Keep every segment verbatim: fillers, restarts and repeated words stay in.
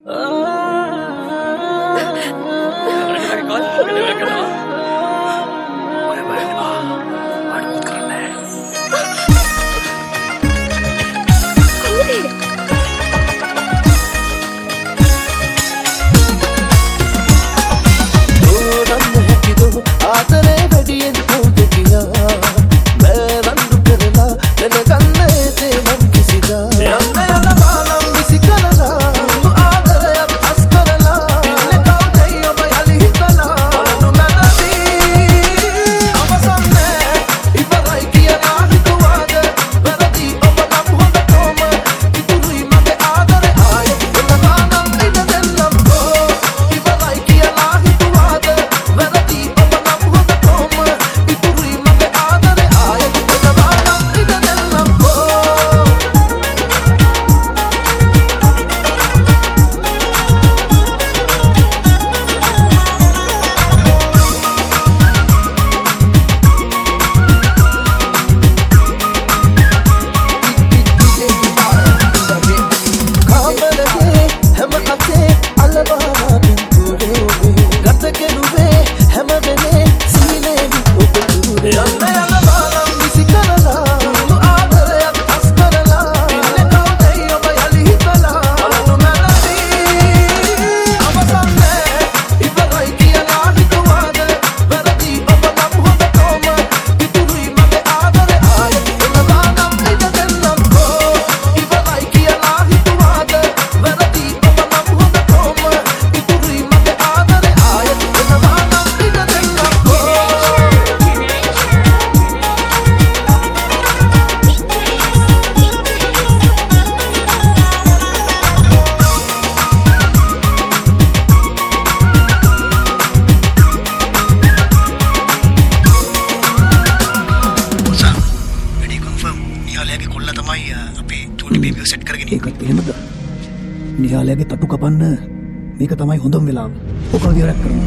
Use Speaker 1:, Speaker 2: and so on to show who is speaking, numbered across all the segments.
Speaker 1: නිහාලයාගේ තටු කපන්න මේක තමයි හොඳම වෙලාව. ඔක විවරයක් කරමු.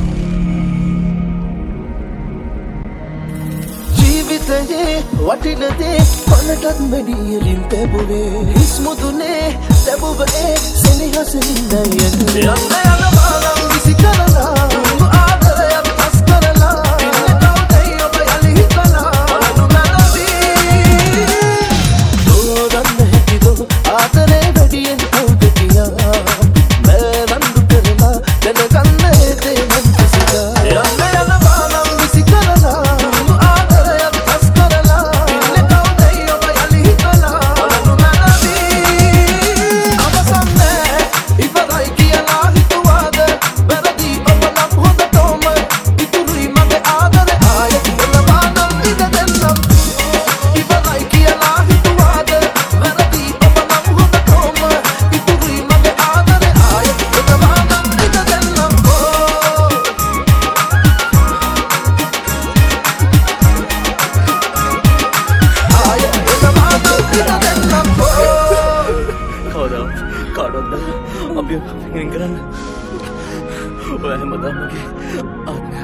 Speaker 1: ජීවිතයේ වටින දේ කොනටත් මෙඩියලින් තැබුවේ හිස් මුදුනේ තැබුවේ සෙනෙහසින් නයන යන්න යන මාලම් විසි කරලා ආදරයක් පස් කරලා ඉන්න කවුදයි ඔබ යලි හිතලා බලනු මැනදී දෝරන්න හැකිදෝ ආදරේ වැඩියෙන් කවුද කියා
Speaker 2: කාඩොන්ද අපි පින් කරන්න ඔය හැමදාම මගේ ආත්මය